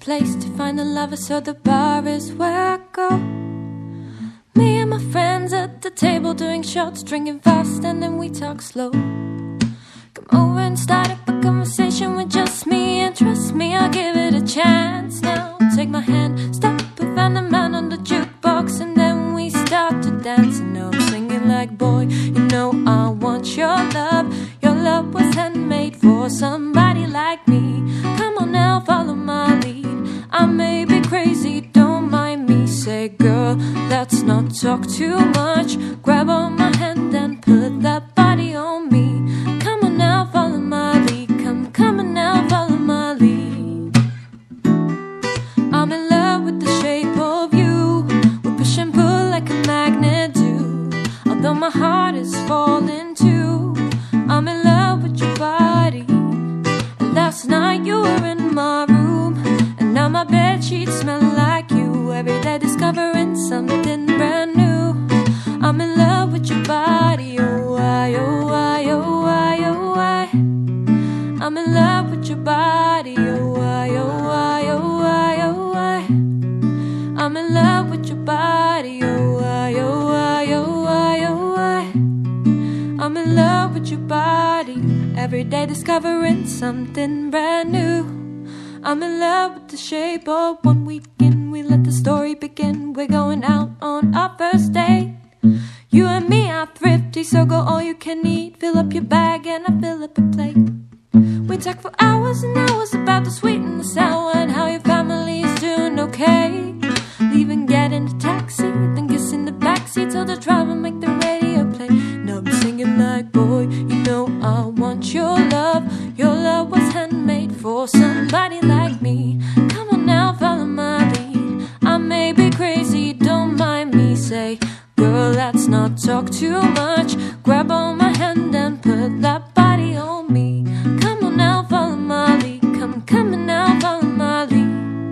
place to find a lover, so the bar is where I go. Me and my friends at the table doing shots, drinking fast and then we talk slow. Come over and start up a conversation with just me, and trust me, I'll give it a chance. Now take my hand, stop, we found a man on the jukebox, and then we start to dance. And now I'm singing like, boy, you know I want your love. Your love was handmade for somebody like me. Come on now, follow my lead. I may be crazy, don't mind me. Say, girl, let's not talk too much. Grab on my hand and put that body on me. Come on now, follow my lead. Come on now, follow my lead. I'm in love with the shape of you. We push and pull like a magnet do. Although my heart is falling too, I'm in love with your body. And last night you were in my room, and now my bedsheets smell like you. Every day discovering something brand new. I'm in love with your body. Oh, I, oh, I, oh, I, oh, I. I'm in love with your body. Oh, I, oh, I, oh, I, oh, I. I'm in love with your body. Oh, I, oh, I, oh, I, oh, I. I'm in love with your body. Every day discovering something brand new. I'm in love with the shape of one weekend. We let the story begin. We're going out on our first date. You and me are thrifty, so go all you can eat. Fill up your bag and I fill up a plate. We talk for hours and hours about the sweet and the sour, and how your family is doing okay. Leave and get in the taxi, then kiss in the backseat, till the driver make the radio play. Now I'm singing like, boy, you know I want your love. Your love was handmade for somebody like me. Come on now, follow my lead. I may be crazy, don't mind me. Say, girl, let's not talk too much. Grab on my hand and put that body on me. Come on now, follow my lead. Come on now, follow my lead.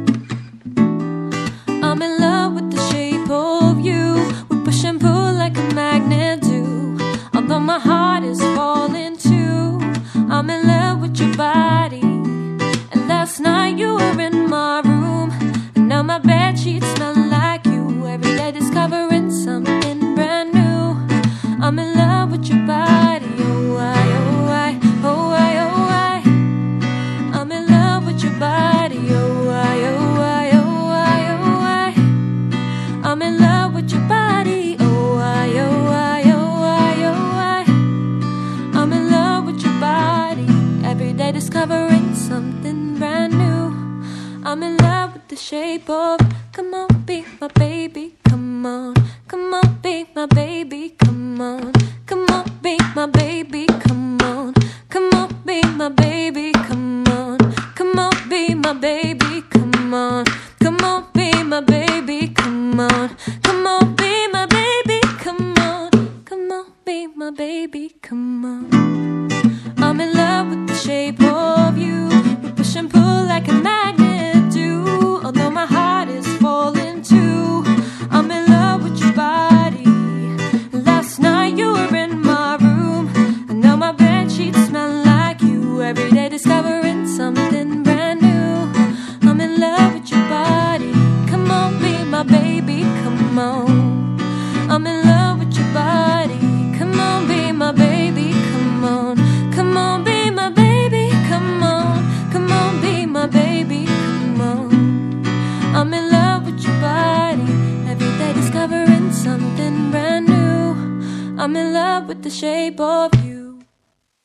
I'm in love with the shape of you. We push and pull like a magnet do. Although my heart is falling too, I'm in love with your body. And last night you were in my room, and now my bedsheets smell like you. Every day discovering something brand new. I'm in love with your body. Oh, I, oh, I, oh, I, oh, I. I'm in love with your body. Oh, I, oh, I, oh, I, oh, I. I'm in love with your body. Oh, I, oh, I, oh, I, oh, I. I'm in love with your body. Every day discovering something brand new. I'm in love with the shape of. Come on, be my baby. Come on, come on, be my baby. Come on, come on, be my baby. Come on, come on, be my baby. Come on, come on, be my baby. Come on, come on, be my baby. Come on, come on, be my baby. Come on, come on, be my baby. Come on. I'm in love with the shape of you. We push and pull like a magnet do. Although my heart is falling too, I'm in love with your body. Last night you were in my room, and now my bedsheets smell like you. Every day discovering something brand new. I'm in love with your body. Come on, be my baby. Come on. I'm in love with your body. Come on, be my baby. Come on. Come on, be my baby. Come on. Come on, be my baby. Come on. I'm in love with your body. Every day discovering something brand new. I'm in love with the shape of you.